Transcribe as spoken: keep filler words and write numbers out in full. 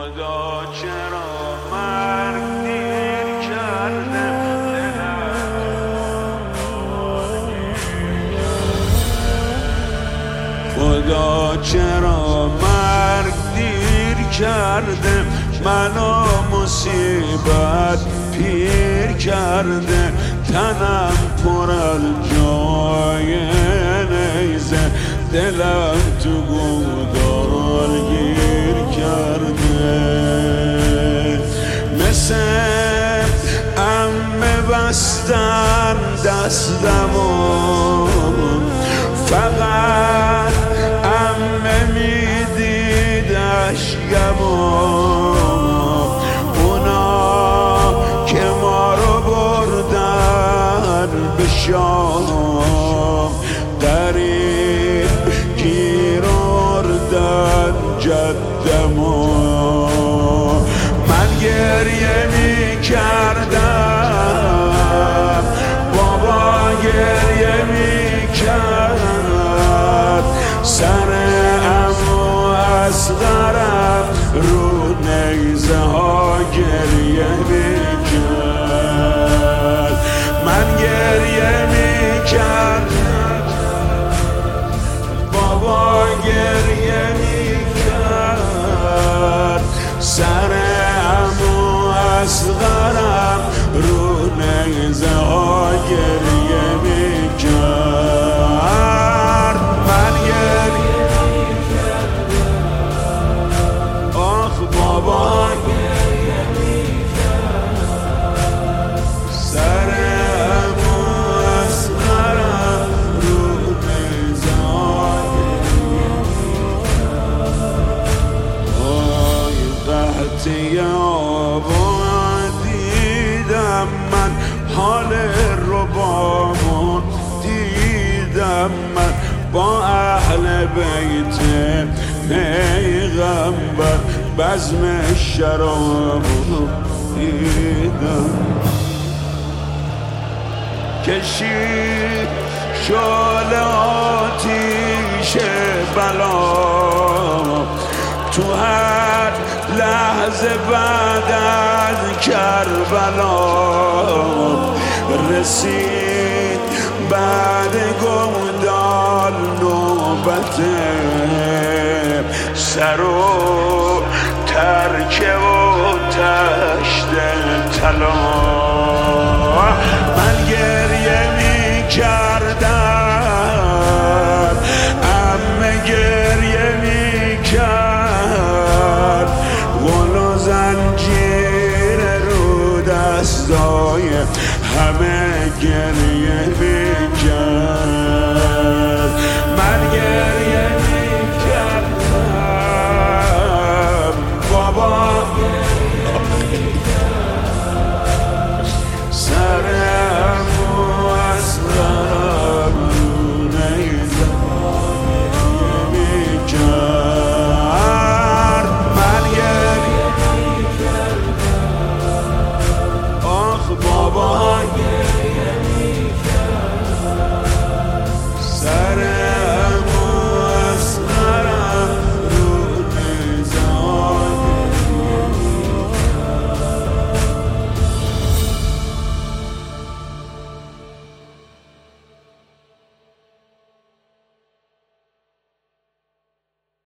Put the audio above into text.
خدا چرا مرگ دیر کرده خدا چرا مرگ دیر کرده منو مصیبت پیر کرده تنم پر از جای نیزه دلم تو گودال گیر کرده مثل عمه بستن دستمو فقط عمه میدید اشکمو اونا که ما رو بردن به شام قریب گیر آوردن جدمو من گریه می کردم بابا گریه می کرد سر عمو اصغرم رو نیزه ها گریه می کرد من گریه می کردم بابا گریه می کرد سر عمو اصغرم رو نیزه ها گریه می کرد من گریه می کردم آخ بابا گریه می کرد سر عمو اصغرم رو نیزه ها گریه می کرد آی قحطی آبا دیدم من حال ربامون دیدم من با اهل بیت پیغمبر بزم شرابون دیدم کشید شعله آتیش بلا تو هر لحظه بعد از کربلا رسید بعد گودال نوبت سر و ترکه و تشت طلا من گریه می کردم عمه گریه می کرد غل و زنجیر رو دستای همه گریه